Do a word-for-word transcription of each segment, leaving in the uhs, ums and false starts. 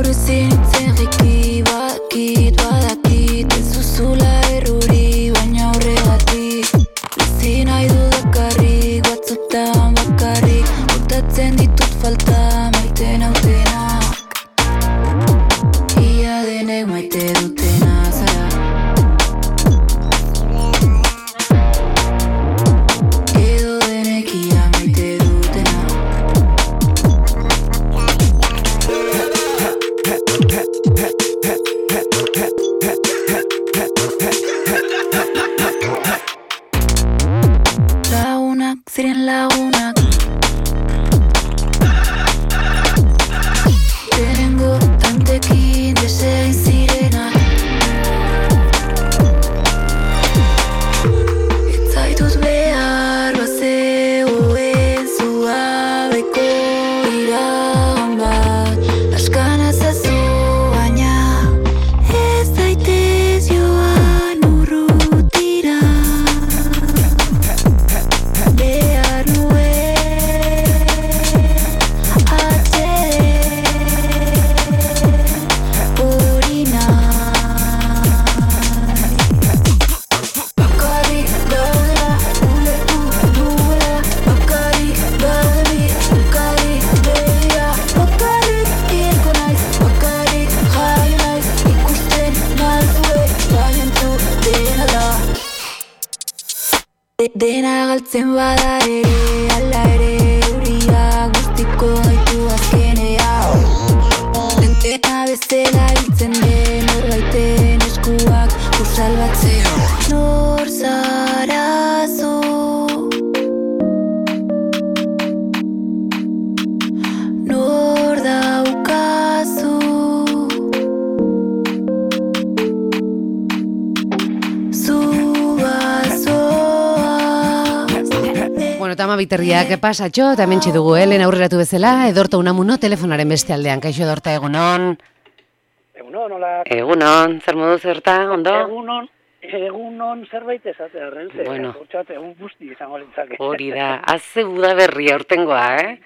Gaur ezin itzen jiki, badakit, badakit ez duzula erruri, baina horregatik bizi nahi dudakarrik, batzutan bakarrik botatzen ditut falta maite nautenak. Ia denek maite dutena zara, edo denek ia maite dutena. Lagunak ziren lagunak, lehenengo tantekin desegin zirenak. Ez zaitut behar bazegoen zuabeko iragan bat, askana zazu baina ez daitez joan urrutira. Behar nuen atzede hori nahi. Bakarrik daudela, ulertu duela, bakarrik daude bi, bakarrik begira, bakarrik hilko naiz, bakarrik jaio naiz, ikusten naldue, baientu dena da. De- Dena galtzen bada ere, ala ere euria guztiko gaitu azkenean. Dena bezala hiltzen den norbaiten eskuak usalbatzea. Nor zara zu, nor daukazu, zu bazoaz. Bueno, eta ama biterriak pasatxo, eta hementxe dugu, eh? Lehen aurreratu bezala, Edorta Unamuno telefonaren beste aldean. Kaixo Edorta, egunon. Egunon, hola. Egunon, zer modu zerta, ondo? Egunon, egunon zerbait esatea, Renze. Bueno. Hortzat, egun guzti izango lintzake. Hori da, azze budaberria urtengoa, eh?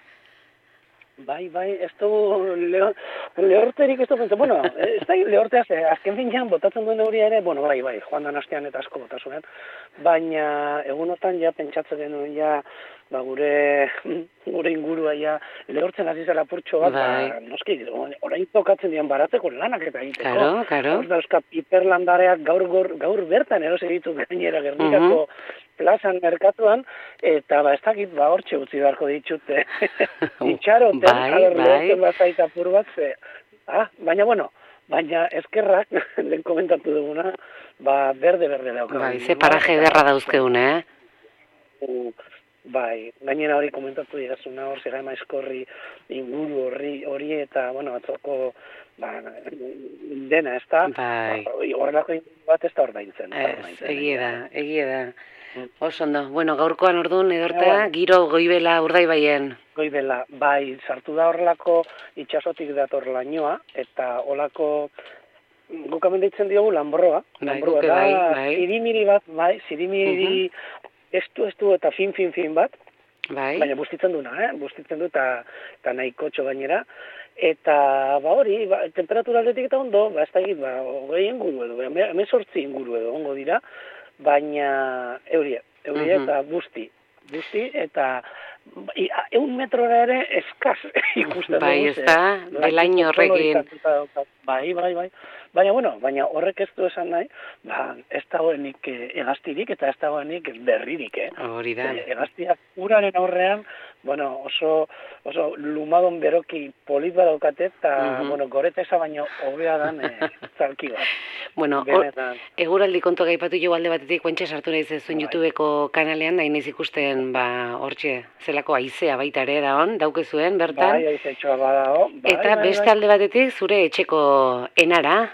Bai, bai, ez dugu leo, lehorterik ez du pentsa. Bueno, ez da lehortea, ze azken finean botatzen duen euria ere, bueno, bai, bai, joan dan astean eta asko botasunen, baina egunotan ja pentsatzen denuen ja, ba, gure, gure ingurua ja, lehortzen hasi zela purtxo bat, Bai. ba, noski, orain tokatzen dian baratzeko lanak eta egiteko. Karo, karo. Hor dauzka piperlandareak gaur, gaur, gaur bertan erosi ditu gainera Gernikako plazan merkatuan, eta ba, ez dakit, ba, hortxe utzi beharko ditute. Itxaroten, Bai, aber, bai. lehortzen bazaita apur bat, ze, ah, baina, bueno, baina eskerrak, lehen komentatu duguna, ba, berde-berde dauka. Bai, ze paraje ederra dauzkeun, eh? U, bai, gainera hori komentatu didazuna hor, zera eskorri inguru horri, hori eta, bueno, atzoko, ba, dena, ez da? Bai. Ba, horrelako inguru bat ez da ordaintzen. Ez, egie da, egie da. Oso ondo. Bueno, gaurkoan orduan, Edorta, Ja, bueno. giro goibela Urdaibaien. Goibela, bai, sartu da horrelako itxasotik dator lainoa, eta holako, guk hemen deitzen diogu lanbroa. Bai, Lanbroa guke da, bai, bai. zirimiri bat, bai, zirimiri estu, estu eta fin, fin, fin bat, Bai, baina bustitzen duna, eh? Bustitzen du eta, eta nahikotxo gainera. Eta, ba hori, ba, temperatura aldetik eta ondo, ba ez da egit, ba, hogei inguru edo, hemezortzi inguru edo ongo dira, baina euria, euria Mhm. eta busti, busti eta i- a- eun metrora ere eskaz ikusten bai, dugu, ez ze- da, belaino horrekin. kolorizatuta dauka. Bai, bai, bai. Baina, bueno, baina horrek ez du esan nahi, ba, ez dagoenik eh, hegaztirik eta ez dagoenik berririk, eh? Hori da. Ze hegaztiak uraren aurrean, bueno, oso, oso lumadon beroki polit badaukate, eta, Mhm. bueno, goretesa baino hobea dan eh, zalki bat. Bueno, hor, Benetan. eguraldi kontua gaipatu jo alde batetik, guantxe sartu nahi zezuen Bai. YouTubeko kanalean, nahi naiz ikusten, ba, hortxe, zelako haizea baita ere da hon, daukezuen, bertan. Bai, aizetxoa badao. Bai, Eta bai, beste bai. alde batetik, zure etxeko enara.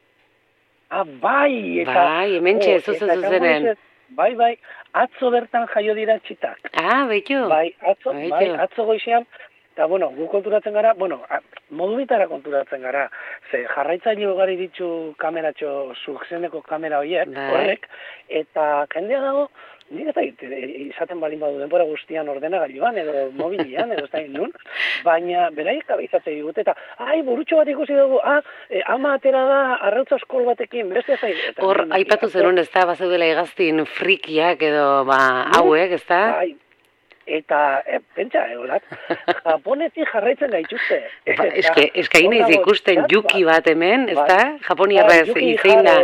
Ah, bai, eta... Bai, hementxe, oh, zuzen eta esango zuzenen. dizut, Bai, bai, atzo bertan jaio dira txitak. Ah, beitu. Bai, atzo, Baitu. bai, atzo goizean, eta, bueno, gu konturatzen gara, bueno, a- modu bitara konturatzen gara, ze jarraitzaile ugari ditu kameratxo, zuzeneko kamera horiek, Bai. horrek, eta jendea dago, nik ez da, izaten balin badu denbora guztian ordenagailuan edo mobilian edo ez da nun, baina beraiek abizatzen digute eta, ai, burutxo bat ikusi dugu, ah, e, ama atera da arrautza oskol batekin, beste ez da. Hor, aipatu zenun ez da, bazeudela hegaztin frikiak edo, ba, hauek, ez da? Bai, eta, e, pentsa, egolat, japonetik jarraitzen gaituzte. Ba, eske, eske hain ez ikusten Yuki bat hemen, ez da? Japoniarra ez izein da.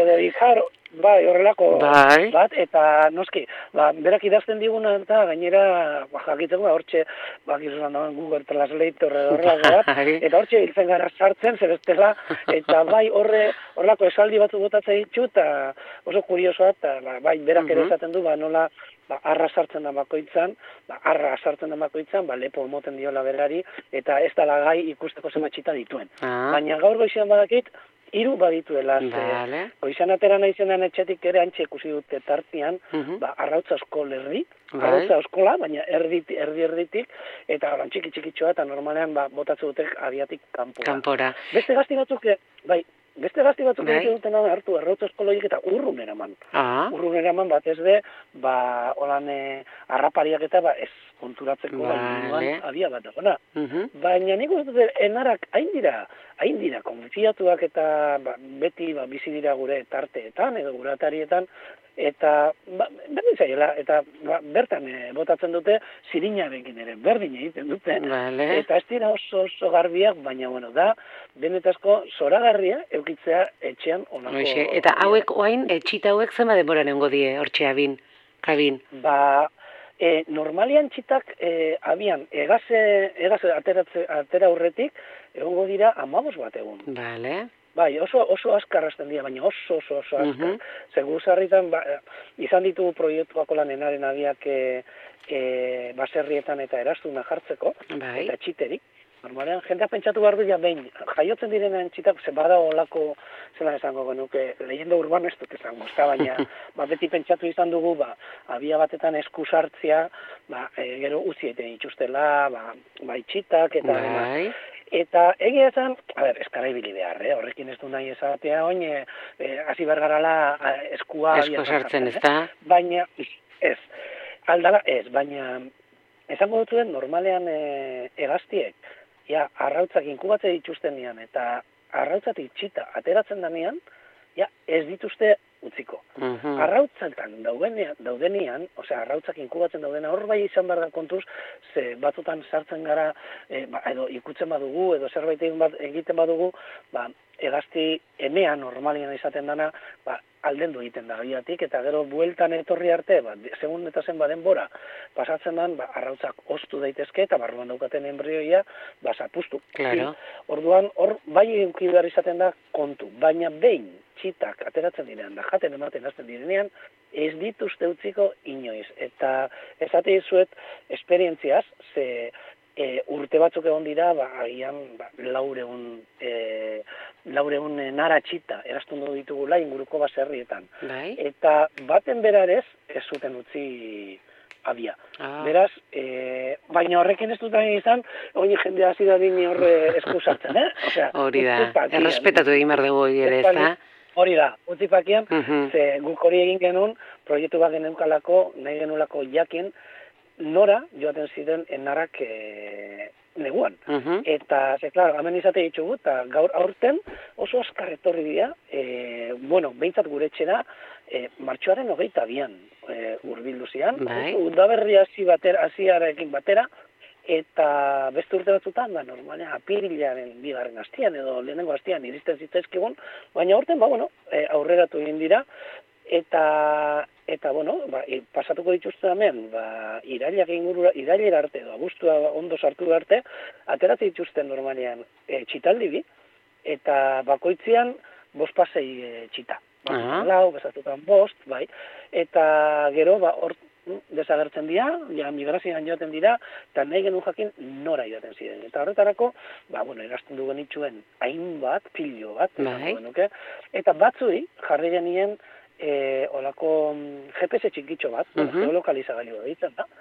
Bai, horrelako bai. bat, eta noski, ba, berak idazten diguna eta gainera, ba, jakiteko, ba, hortxe, ba, gizuzan dagoen Google Translator horrelako bat, eta hortxe hiltzen gara sartzen, zebestela, eta bai, horre, horrelako esaldi batzu botatzen ditu, eta oso kuriosoa, eta ba, bai, berak ere esaten du, ba, nola, ba, arra sartzen da bakoitzan, ba, arra sartzen da bakoitzan, ba, lepo emoten diola berari, eta ez da lagai ikusteko zematxita dituen. Ah. Baina gaur goizean badakit, hiru badituela, vale. Goizan atera naizenan etxetik ere antxe ikusi dute tartian, uh -huh. ba, arrautza oskol erdi, bai. Arrautza oskola, baina erdi erdi erditik, eta oran txiki txikitxoa, eta normalean ba, botatze dute abiatik kanpora. Kanpora. Beste gazti batzuk, bai, beste gazti batzuk egiten duten hartu arrautza oskoloiek eta urrun eraman. Ah. Urrun eraman bat ez de, ba, holan e, arrapariak eta ba, ez konturatzeko vale. Abia bat dagoena. Uh -huh. Baina nik uste dut enarak hain dira, hain dira, konfiatuak eta ba, beti ba, bizi dira gure tarteetan edo gure atarietan, eta ba, berdin zaiela, eta ba, bertan e, botatzen dute zirinarekin ere, berdin egiten dute. Vale. Eta ez dira oso, oso garbiak, baina bueno, da, benetazko zoragarria eukitzea etxean onako. Oixe, eta hauek oain, etxita hauek zema denbora nengo die, hortxe abin, kabin? Ba, E, normalian txitak e, abian egaze, egaze ateratze, atera aurretik egongo dira amabos bat egun. Vale. Bai, oso, oso askar hasten dira, baina oso oso, oso askar. Uh -huh. Segur zarritan, ba, izan ditugu proiektuako lanenaren abiak e, e, baserrietan eta erastuna jartzeko, bai. Eta txiterik. Normalean, jendea pentsatu behar dira behin, jaiotzen direnen txitak, ze bada olako, zela esango genuke, leyenda urbano ez dut esango, ez da, baina, ba, beti pentsatu izan dugu, ba, abia batetan esku sartzea, ba, e, gero utzi egiten dituztela, ba, ba, itxitak, eta, bai. Eta egia esan, a ber, eskara ibili behar, eh? Horrekin ez du nahi esatea, oin, hasi e, bergarala eskua... Esko sartzen, ez da? Baina, ez, aldala, ez, baina, esango dutuen, normalean e, egaztiek, ja, arrautzak inkubatze dituzten nian, eta arrautzatik txita ateratzen danean, ja, ez dituzte utziko. Uh -huh. Arrautzetan daudenian, daudenian, osea, arrautzak inkubatzen daudena, hor bai izan behar da kontuz, ze batzutan sartzen gara, e, ba, edo ikutzen badugu, edo zerbait egiten badugu, ba, egazti emean normalian izaten dana, ba, aldendu egiten da biatik, eta gero bueltan etorri arte, ba, segun eta zen badenbora, pasatzen dan, ba, arrautzak oztu daitezke, eta barruan daukaten embrioia, ba, zapustu. Claro. Orduan, hor, bai eduki behar izaten da kontu, baina behin txitak ateratzen direnean, da jaten ematen hasten direnean, ez dituzte utziko inoiz. Eta esate dizuet, esperientziaz, ze e, urte batzuk egon dira, ba, agian, ba, laureun, e, laureun nara txita, erastundu ditugula inguruko baserrietan. Bai. Eta baten berarez, ez zuten utzi abia. Ah. Beraz, e, baina horrekin ez dut nahi izan, oin jendea hasi da dini horre esku sartzen, eh? Osea, hori da, errespetatu egin behar dugu ere, ez da? Hori da, utzipakian, uh -huh. ze guk hori egin genuen, proiektu bat geneukalako, nahi genulako jakin, nora joaten ziren enarrak e, neguan. Uh -huh. Eta, ze, klaro, hemen izate ditugu, eta gaur aurten oso askar etorri dira, e, bueno, behintzat gure etxera, e, martxoaren hogeita bian e, urbildu zian, bai. Udaberri hasi batera, hasiarekin batera, eta beste urte batzutan, ba, normalean, apirilaren bigarren hastian edo lehenengo hastian iristen zitzaizkigun, baina aurten, ba, bueno, e, aurreratu egin dira, eta, eta bueno, ba, e, pasatuko dituzte hemen, ba, irailak ingurura, irailera arte edo abuztua ondo sartu arte, ateratzen dituzten normalean e, txitaldi bi, eta bakoitzean bost pasei e, txita. Ba, uh -huh. Lau, bezatutan bost, bai, eta gero, ba, hor, desagertzen dira, ja migrazioan joaten dira, eta nahi genuen jakin nora joaten ziren. Eta horretarako, ba, bueno, erazten du genitxuen hainbat, pilo bat, bai. Eta batzui jarri genien e, olako G P S txikitxo bat, uh -huh. geolokalizagailu egiten da,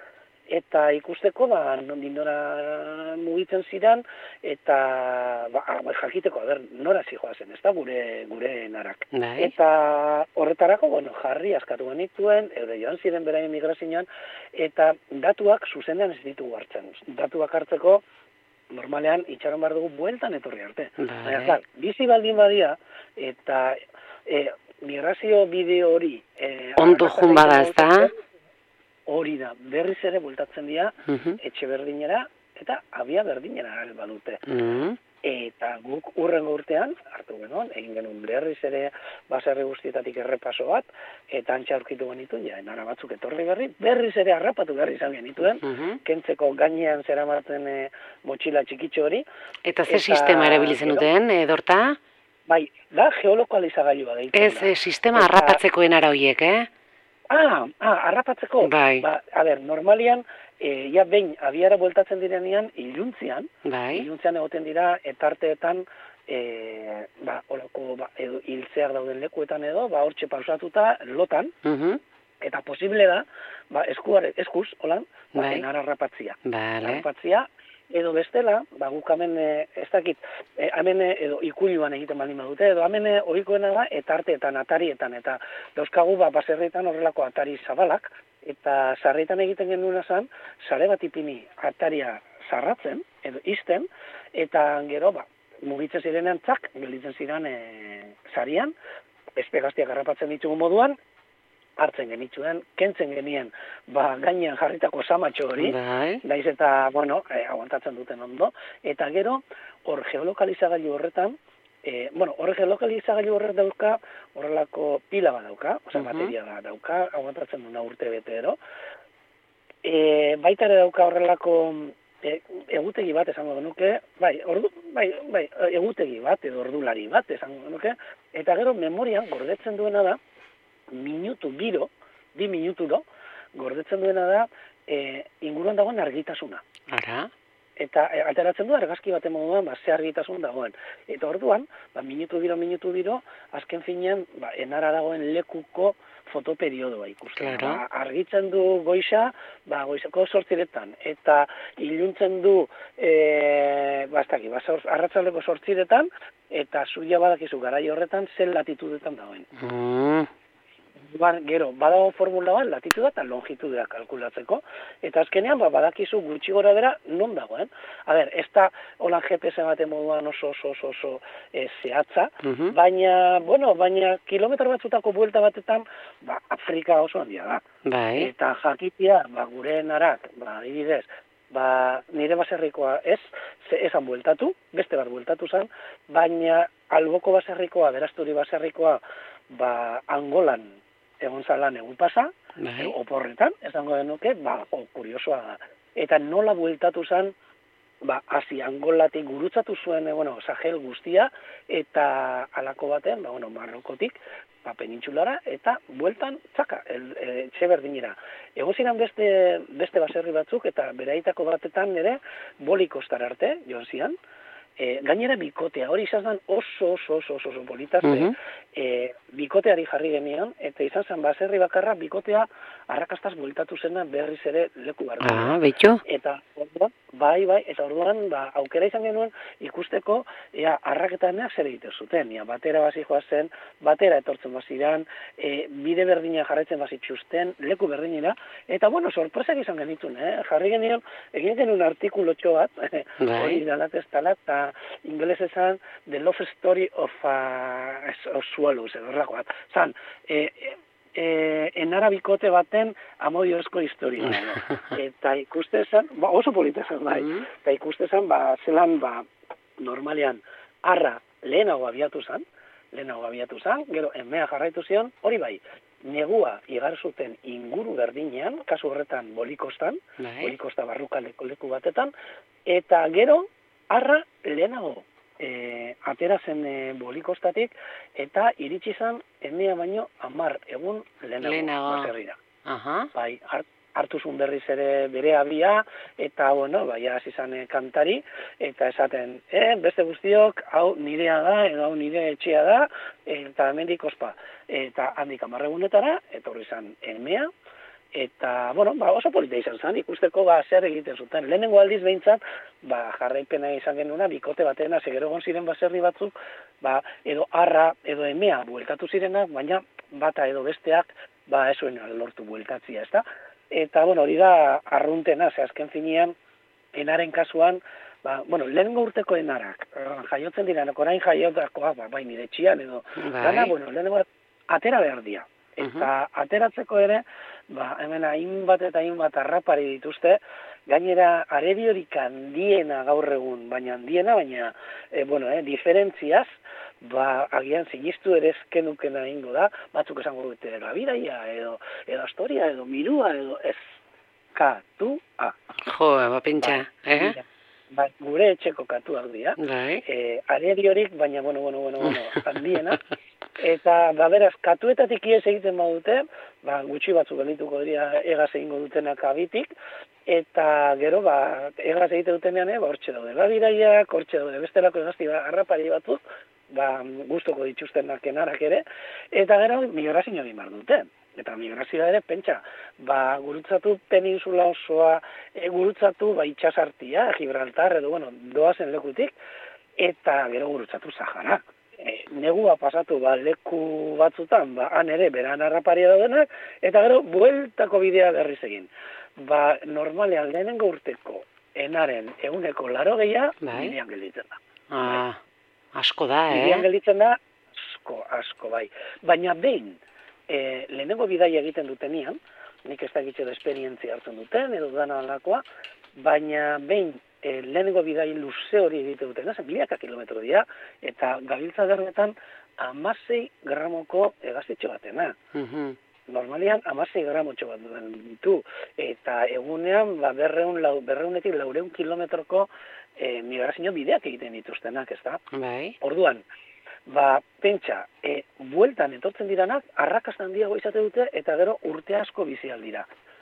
eta ikusteko, ba, nondik nora mugitzen ziren, eta ba, jakiteko, a ber, nora zijoazen, ez da, gure, gure narak. Bai. Eta horretarako, bueno, jarri askatu genituen, eure joan ziren beraien migrazioan, eta datuak zuzenean ez ditugu hartzen. Datuak hartzeko, normalean, itxaron behar dugu bueltan etorri arte. Baina, klar, bizi baldin badia, eta e, migrazio bideo hori... E, Ondo jun bada, ez da? Hori da, berriz ere bueltatzen dira, Uh-huh. etxe berdinera, eta abia berdinera badute. Uh-huh. Eta guk urrengo urtean, hartu genuen, egin genuen berriz ere baserri guztietatik errepaso bat, eta antxa aurkitu genituen, ja, enara batzuk etorri berri, berriz ere harrapatu berri izan genituen, Uh-huh. kentzeko gainean zeramaten e, motxila txikitxo hori. Eta ze sistema erabilitzen duten, edorta? Bai, da geolokalizagailua deitzen Ez, da. e, sistema Eta- harrapatzekoen ara hoiek, eh? Ah, ah, harrapatzeko? Bai. Ba, a ber, normalian, e, ja behin abiara bueltatzen direnean, iluntzian, Bai. iluntzian egoten dira, etarteetan, e, ba, olako, ba, edo, hiltzeak dauden lekuetan edo, ba, hortxe pausatuta, lotan, Uh-huh. eta posible da, ba, eskuare, eskuz, holan, ba, Bai. enar harrapatzia. Vale. Harrapatzia, edo bestela, ba, guk hemen, e, ez dakit, e, hemen e, edo ikuiluan egiten baldin badute, edo hemen e, ohikoena da, etarteetan, atarietan, eta dauzkagu, ba, baserrietan horrelako atari zabalak, eta sarrietan egiten genuena zen, sare bat ipini ataria sarratzen, edo izten, eta gero, ba, mugitzen zirenean txak, gelditzen ziren e, sarian, espegaztiak harrapatzen ditugu moduan, hartzen genituen, kentzen genien, ba, gainean jarritako samatxo hori, Bai. naiz eta, bueno, e, aguantatzen duten ondo, eta gero, hor geolokalizagailu horretan, e, bueno, hor geolokalizagailu horret dauka, horrelako pila bat dauka, osea, Mhm. bateria bat dauka, aguantatzen duna urte bete ero, e, baita ere dauka horrelako e, egutegi bat esango genuke, bai, ordu, bai, bai, egutegi bat edo ordulari bat esango genuke, eta gero memorian gordetzen duena da, minutu biro, bi minuturo, gordetzen duena da, e, inguruan dagoen argitasuna. Ara. Eta e, ateratzen du argazki baten moduan, ba, ze argitasun dagoen. Eta orduan, ba, minutu biro, minutu biro, azken finean, ba, enara dagoen lekuko fotoperiodoa ikusten. Claro. Ba, argitzen du goixa, ba, goizeko sortziretan, eta iluntzen du, e, ba, ez dakit, ba, arratzaldeko sortziretan, eta zuia badakizu garai horretan zen latitudetan dagoen. Mm. Ba, gero, badago formula bat, latituda eta longitudea kalkulatzeko, eta azkenean, ba, badakizu gutxi gora bera non dagoen. A ber, ez da holan G P S baten moduan oso oso oso, oso e, zehatza, Mhm. baina, bueno, baina kilometro batzutako buelta batetan, ba, Afrika oso handia da. Bai. Eta jakitia, ba, gure narak, ba, adibidez, ba, nire baserrikoa ez, ze esan bueltatu, beste bat bueltatu zen, baina alboko baserrikoa, berazturi baserrikoa, ba, Angolan egon zalan egun pasa, Bai. oporretan, esango denuke, ba, o, kuriosoa da. Eta nola bueltatu zen, ba, hasi Angolatik gurutzatu zuen, e, bueno, Sahel guztia, eta halako baten, ba, bueno, Marrokotik, ba, penintsulara, eta bueltan, txaka, el, e, etxe berdinera. Ego ziren beste, beste baserri batzuk, eta beraitako batetan ere, bolikostar arte, joan zian, e, gainera bikotea, hori izan zen oso, oso, oso, oso, oso politaz, Mhm. e, bikoteari jarri genian, eta izan zen baserri bakarra, bikotea arrakastaz bueltatu zena berriz ere leku barruan. Ah, betxo. Eta orduan, bai, bai, eta orduan, ba, aukera izan genuen ikusteko, ea, arraketaneak zer egiten zuten, ea, batera basi joazen, batera etortzen baziran, e, bide berdina jarraitzen bazitxusten, leku berdinera, eta, bueno, sorpresak izan genitun, eh? Jarri genion, egin genuen artikulotxo bat, Bai. hori dalat ez talat, eta ingeles esan, The Love Story of, uh, of Swallows, edo horrelako bat. Zan, e, e, enara bikote baten amodiozko historia. Eta ikuste zan, ba, oso polita zan, bai. Mhm. Eta ikuste zan, ba, zelan, ba, normalean, arra lehenago abiatu zan, lehenago abiatu zan, gero emea jarraitu zion, hori bai, negua igar zuten inguru berdinean, kasu horretan bolikostan, Bai. bolikosta barruka leku, leku batetan, eta gero, arra lehenago e, atera zen e, bolikostatik, eta iritsi zan emea baino amar egun lehenago, Lehenago. baserrira. Aha. Bai, hart, hartu zuen berriz ere bere abia, eta, bueno, bai, hasi zan e, kantari, eta esaten, e, beste guztiok, hau nirea da, edo hau nire etxea da, eta hemendik ospa. Eta handik hamar egunetara, etorri zan emea, Eta, bueno, ba, oso polita izan zen, ikusteko ba, zer egiten zuten. Lehenengo aldiz behintzat, ba, jarraipena izan genuna, bikote batena, segero egon ziren baserri batzuk, ba, edo arra, edo emea bueltatu zirenak, baina bata edo besteak, ba, ez zuen lortu bueltatzia, ezta? Eta, bueno, hori da arruntena, ze azken finean, enaren kasuan, ba, bueno, lehenengo urteko enarak, jaiotzen direnak, orain jaiotakoak, ba, bai nire txian, edo, gana, bueno, lehenengo atera behar dira. Eta ateratzeko ere, ba, hemen hainbat eta hainbat harrapari dituzte, gainera areriorik handiena gaur egun, baina handiena, baina, e, bueno, eh, diferentziaz, ba, agian sinistu ere ezkenukena ingo da, batzuk esango dute Gabiraia, edo, edo Astoria, edo Mirua, edo ez, katua. Jo, ba, pentsa, ba, eh? Ba, gure etxeko katuak dira, Bai. e, areriorik, baina, bueno, bueno, bueno, bueno, handiena, eta, ba, beraz, katuetatik ies egiten badute, ba, gutxi batzuk gelituko dira egaz egingo dutenak abitik, eta gero, ba, egaz egite dutenean, ba, hortxe daude Gabiraiak, hortxe daude bestelako egazti ba, harrapari batzuk, ba, gustoko dituztenak enarak ere, eta gero, migrazio egin behar dute. Eta migrazioa ere, pentsa, ba, gurutzatu peninsula osoa, e, gurutzatu ba, itxasartia, Gibraltar, edo, bueno, doazen lekutik, eta gero gurutzatu Sahara. E, negua pasatu ba, leku batzutan, ba, han ere, beran harraparia daudenak, eta gero, bueltako bidea berriz egin. Ba, normalean lehenengo urteko enaren eguneko laro gehia, bai. bidean gelditzen da. Ah, asko da, eh? Bidean gelditzen da, asko, asko, bai. Baina behin, E, lehenengo bidaia egiten dutenian, nik ez dakitxe da esperientzia hartzen duten, edo dana alakoa, baina behin e, lehenengo bidai luze hori egiten duten, zen milaka kilometro dira, eta gabiltza derretan amasei gramoko egaztetxo batena. Mhm. Normalian amasei gramotxo bat ditu, eta egunean ba, berreun, lau, berreunetik laureun kilometroko e, migrazio bideak egiten dituztenak, ez da? Bai. Orduan, ba, pentsa, e, bueltan etortzen diranak, arrakastan handiago izate dute, eta gero urte asko bizi aldira.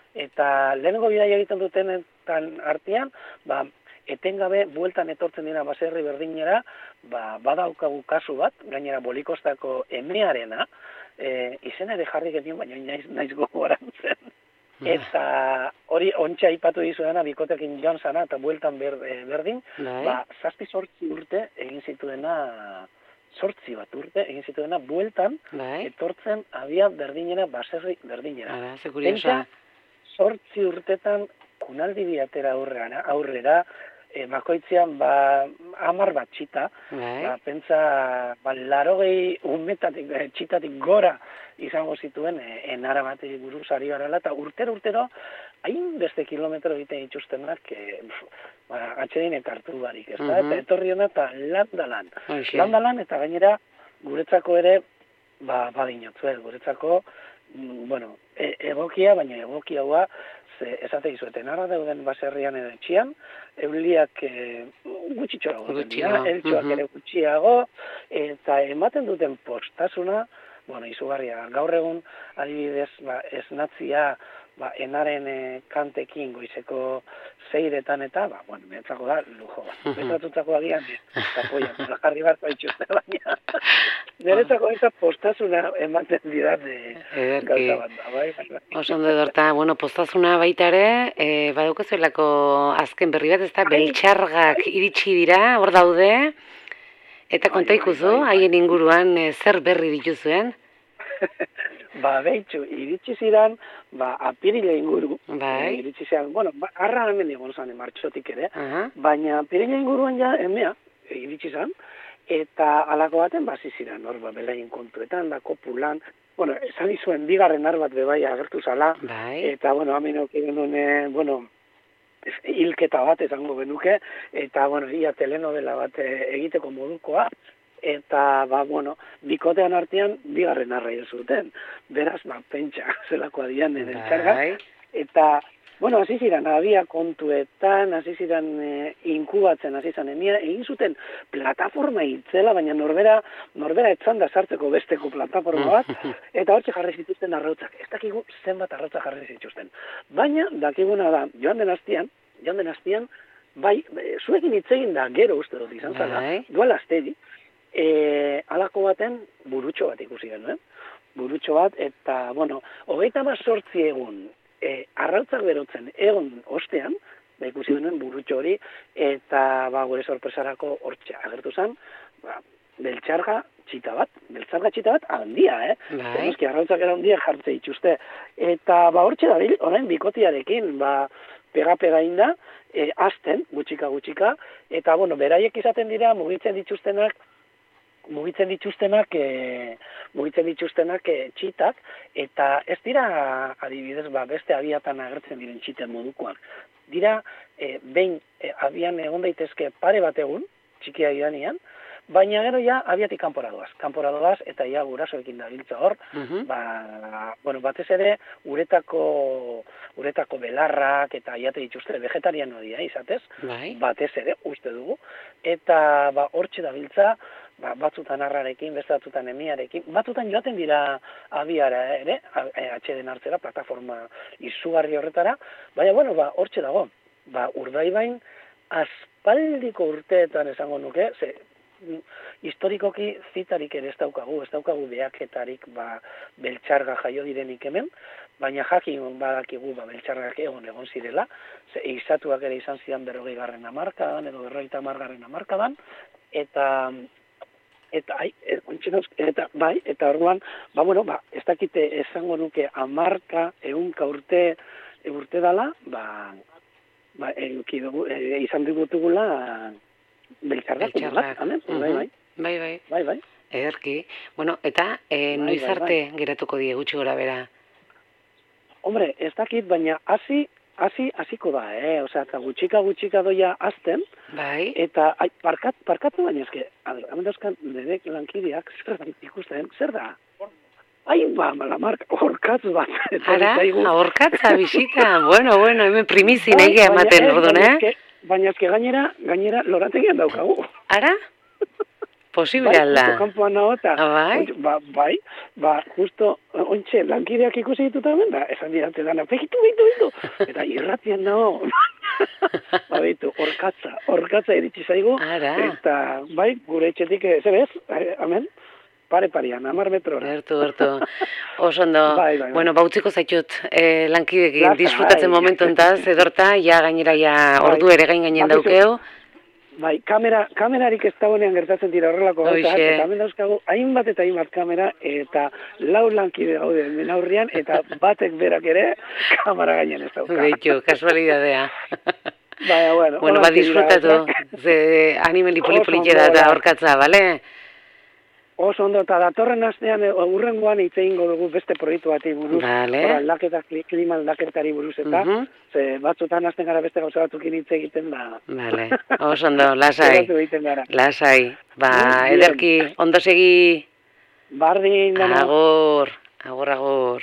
Eta lehenengo bidaia egiten dutenetan artean, ba, etengabe bueltan etortzen dira baserri berdinera, ba, badaukagu kasu bat, gainera Bolikostako emearena, e, izena ere jarri genion, baina naiz, naiz gogoran zen. Eta hori ontsa aipatu dizuena, bikotekin joan zana, eta bueltan ber, e, berdin, Bai. ba, zazpi sortzi urte egin zituena, sortzi bat urte egin zituena, bueltan, Bai. etortzen abia berdinera, baserri berdinera. Ara, ze kuriosa. Sortzi urtetan kunaldi biatera aurrera, aurrera e, bakoitzean ba, amar bat txita, Bai. ba, pentsa, ba, larogei umetatik, e, txitatik gora izango zituen e, enara bat buruz ari garala, eta urtero urtero, hainbeste kilometro egiten dituztenak, e, ba, atxedinek hartu barik, ez da? Mhm. Eta etorri hona eta lan da lan. Hoxe. Lan da lan, eta gainera, guretzako ere, ba, badinotzuet, guretzako, mm, bueno, e, egokia, baina egokia hua, ze esate izueten, ara dauden baserrian edo etxian, euliak e, gutxitxoago goten dira, Gutxiago, eltxoak mhm. ere gutxiago, eta ematen duten postasuna, bueno, izugarria, gaur egun, adibidez, ba, esnatzia, ba, enaren e, kantekin goizeko zeiretan eta, ba, bueno, netzako da, lujo bat. Betatutako agian, eta poia, nola jarri bat baitxuzte, baina, niretzako eza postasuna ematen didate Ederki. gauza bat da, bai, bai, bai. Oso ondo edorta, bueno, postazuna baita ere, e, badaukazuelako azken berri bat, ez da, Bai. beltxargak iritsi dira, hor daude, eta Bai, konta bai, ikuzu, bai, bai. haien inguruan e, zer berri dituzuen? Ba, behitxu, iritsi zidan, ba, apirile inguru. Bai. E, iritsi zidan, bueno, ba, arra hemen egon zan, martxotik ere, Aha. baina apirile inguruan ja, emea, e, iritsi zan, eta alako baten basi zidan, hor, ba, belaien kontuetan, da, kopulan, bueno, esan izuen bigarren ar bat bebai agertu zala, Bai. eta, bueno, hamen auki genuen, e, bueno, hilketa bat esango benuke, eta, bueno, ia telenovela bat e, egiteko modukoa, eta, ba, bueno, bikotean artean, bigarren arra zuten. Beraz, ba, pentsa, zelakoa dian ere txargak. Bai. Eta, bueno, hasi ziren, abia kontuetan, hasi ziren e, inkubatzen, hasi ziren, emia, egin zuten plataforma itzela, baina norbera, norbera etzan da sartzeko besteko plataforma bat, eta hortxe jarri zituzten arrautzak. Ez dakigu zenbat arrautzak jarri zituzten. Baina, dakiguna da, joan den hastian, joan den hastian, bai, e, zuekin hitz egin da, gero uste dut izan zala, Bai. duela asteri, E, alako baten burutxo bat ikusi genuen. Burutxo bat, eta, bueno, hogeita mazortzi egun arrautzak berotzen egon ostean, ba, ikusi duen burutxo hori, eta ba, gure sorpresarako hortxe agertu zen, ba, beltxarga txita bat, beltzarga txita bat handia, eh? Bai. Eski arrautzak era handia jartze dituzte. Eta ba hortxe dabil, orain bikotiarekin, ba pega-pega inda, e, azten, gutxika gutxika, eta bueno, beraiek izaten dira mugitzen dituztenak, mugitzen dituztenak, e, mugitzen dituztenak e, txitak, eta ez dira adibidez, ba, beste abiatan agertzen diren txiten modukoak. Dira, e, behin e, abian egon daitezke pare bat egun, txikia idanean, baina gero ja abiatik kanpora doaz. Kanpora doaz eta ja gurasoekin dabiltza hor, Mhm. ba, bueno, batez ere uretako uretako belarrak eta jate dituzte vegetariano dira izatez, Bai. batez ere uste dugu, eta ba hortxe dabiltza, ba, batzutan arrarekin, beste batzutan emiarekin, batzutan joaten dira abiara ere, atxeden hartzera, plataforma izugarri horretara, baina bueno, ba hortxe dago, ba Urdaibain aspaldiko urteetan esango nuke, ze historikoki zitarik ere ez daukagu, ez daukagu behaketarik ba, beltxarga jaio direnik hemen, baina jakin badakigu ba, beltxargak egon egon zirela, ze izatuak ere izan zidan berrogei garren amarkadan, edo berrogeita hamar garren amarkadan, eta eta, ai, eta bai, eta orduan, ba, bueno, ba, ez dakite esango nuke amarka, eunka urte, urte dala, ba, ba, eduki dugu, e, izan dugutugula beltxargak, Beltxargak. amen, Mhm. bai, bai, Bai, bai. bai, bai. Ederki. Bueno, eta e, Bai, noiz bai, arte geratuko die gutxi gora bera? Hombre, ez dakit, baina hasi, hasi, hasiko da, eh? Osea, eta gutxika gutxika doia azten, Bai. eta ai, parkat, parkatu baina eske, hemen dauzkan dedek lankideak, zer da ikusten, zer da? Ai, ba, la marka, horkatz bat. Ara, ahorkatza bisita. Bueno, bueno, hemen primizi Bai, nahi ematen baina, ordun, baina eh? eske- Baina eske gainera, gainera lorategian daukagu. Ara? Posible Bai, alda. justo kanpoan nago eta, Ah, bai? ontxe, ba, bai, ba, justo, ontxe, lankideak ikusi dituta hemen, da, esan dirate dana, begitu, begitu, begitu, eta irratian nago, ba, begitu, orkatza, orkatza iritsi zaigu, Ara. eta, bai, gure etxetik, eh, zer bez, eh, hemen, pare parian, amar metrora. Gertu, gertu. Oso ondo. Bai, bai, bai. Bueno, bautziko zaitut eh, lankidekin Lasai. disfrutatzen momentu hontaz, edorta, ja gainera ja Bai. ordu ere gain gainen Bakizu- daukeu. Bai, kamera, kamerarik ez dagoenean gertatzen dira horrelako gauzak, Hoxe. eta hemen dauzkagu hainbat eta hainbat kamera, eta lau lankide gaude hemen aurrian, eta batek berak ere kamera gainen ez dauka. Beitu, kasualidadea. Baina, bueno, Bueno, hola, ba, disfrutatu, gauzak. ze animeli Oso poli-politxe ondo, da eta hola. horkatza, bale? Oso ondo, eta datorren astean, e, urrengoan hitz egingo dugu beste proiektu bati buruz, Vale. hor aldaketa, kli- klima aldaketari buruz, eta, Mhm. ze batzutan hasten gara beste gauza batzukin hitz egiten da. Bale, oso ondo, lasai, Geratu egiten gara. lasai. Ba, Muy bien. ederki, ondo segi, Bardin, dana. agur, agur, agur.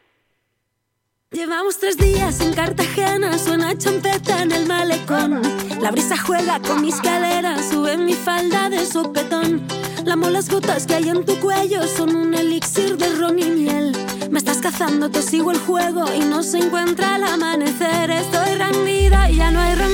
Llevamos tres días en Cartagena, suena champeta en el malecón. La brisa juega con mis caderas, sube mi falda de sopetón. Lamo las gotas que hay en tu cuello, son un elixir de ron y miel. Me estás cazando, te sigo el juego y no se encuentra al amanecer. Estoy rendida y ya no hay remedio.